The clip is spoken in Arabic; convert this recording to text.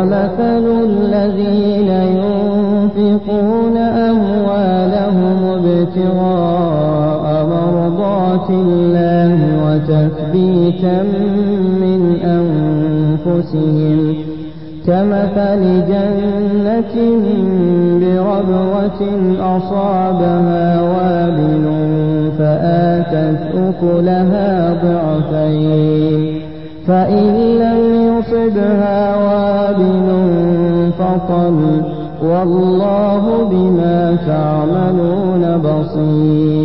ومثل الذين ينفقون أموالهم ابتغاء مرضات الله وتثبيتا من أنفسهم كمثل جنة بربوة أصابها وابل فآتت أكلها ضعفين فإن لم يصبها وابل فطل والله بما تعملون بصير.